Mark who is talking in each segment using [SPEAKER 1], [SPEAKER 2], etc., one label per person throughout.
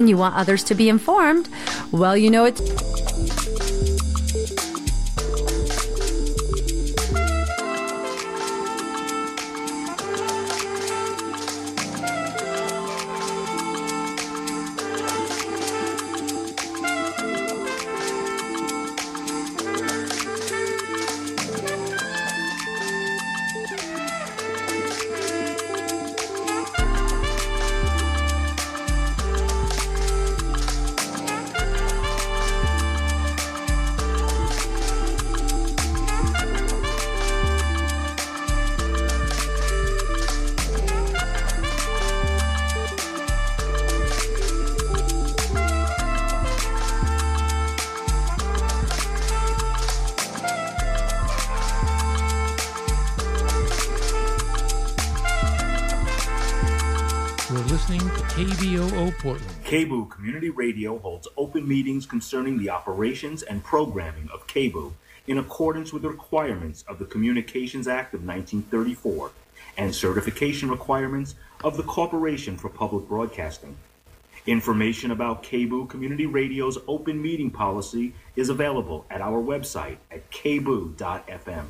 [SPEAKER 1] and you want others to be informed, well, you know it.
[SPEAKER 2] KBOO Portland.
[SPEAKER 3] KBOO Community Radio holds open meetings concerning the operations and programming of KBOO in accordance with the requirements of the Communications Act of 1934 and certification requirements of the Corporation for Public Broadcasting. Information about KBOO Community Radio's open meeting policy is available at our website at kboo.fm.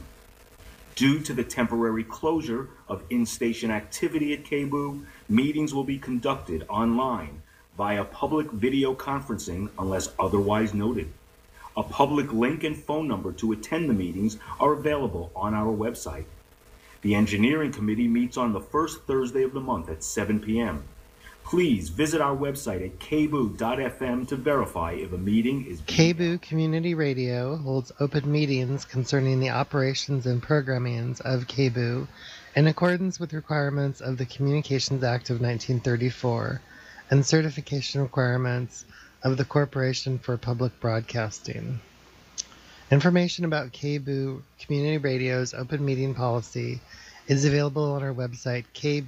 [SPEAKER 3] Due to the temporary closure of in-station activity at KBOO, meetings will be conducted online via public video conferencing unless otherwise noted. A public link and phone number to attend the meetings are available on our website. The Engineering Committee meets on the first Thursday of the month at 7 p.m. Please visit our website at kboo.fm to verify if a meeting is being
[SPEAKER 4] KBOO Community Radio holds open meetings concerning the operations and programming of KBOO in accordance with requirements of the Communications Act of 1934 and certification requirements of the Corporation for Public Broadcasting. Information about KBOO Community Radio's open meeting policy is available on our website,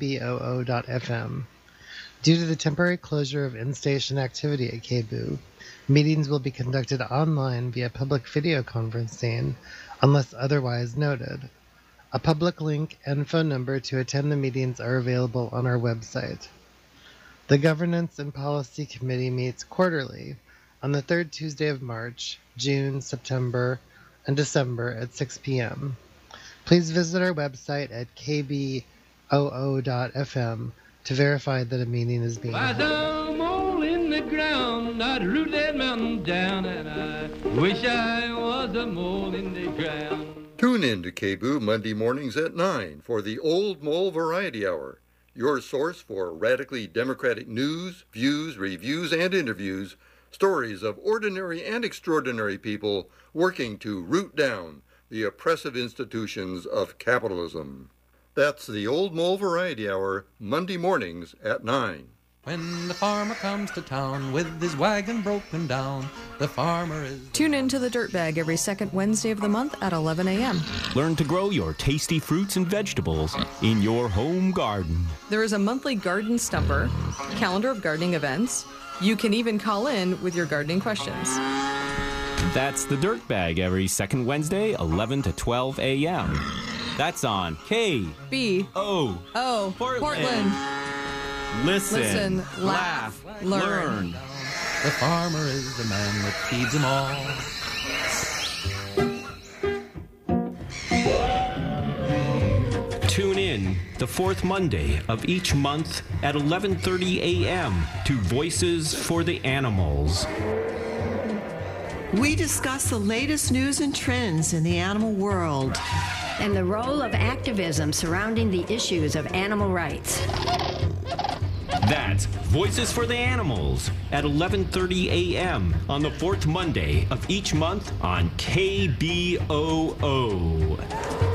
[SPEAKER 4] kboo.fm. Due to the temporary closure of in-station activity at KBOO, meetings will be conducted online via public video conferencing unless otherwise noted. A public link and phone number to attend the meetings are available on our website. The Governance and Policy Committee meets quarterly on the third Tuesday of March, June, September, and December at 6 p.m. Please visit our website at kboo.fm to verify that a meeting is being held.
[SPEAKER 2] I'm all in the ground, I'd root that mountain down, and I wish I was a mole in the ground.
[SPEAKER 5] Tune in to KBOO Monday mornings at 9 for the Old Mole Variety Hour, your source for radically democratic news, views, reviews, and interviews, stories of ordinary and extraordinary people working to root down the oppressive institutions of capitalism. That's the Old Mole Variety Hour, Monday mornings at 9.
[SPEAKER 6] When the farmer comes to town with his wagon broken down, the farmer is...
[SPEAKER 7] Tune in to The Dirtbag every second Wednesday of the month at 11 a.m.
[SPEAKER 8] Learn to grow your tasty fruits and vegetables in your home garden.
[SPEAKER 7] There is a monthly garden stumper, calendar of gardening events. You can even call in with your gardening questions.
[SPEAKER 8] That's The Dirtbag every second Wednesday, 11 to 12 a.m. That's on KBOO
[SPEAKER 7] Portland.
[SPEAKER 8] Listen, laugh, learn.
[SPEAKER 6] The farmer is the man that feeds them all.
[SPEAKER 8] Tune in the fourth Monday of each month at 11:30 a.m. to Voices for the Animals.
[SPEAKER 9] We discuss the latest news and trends in the animal world
[SPEAKER 10] and the role of activism surrounding the issues of animal rights.
[SPEAKER 8] That's Voices for the Animals at 11:30 a.m. on the fourth Monday of each month on KBOO.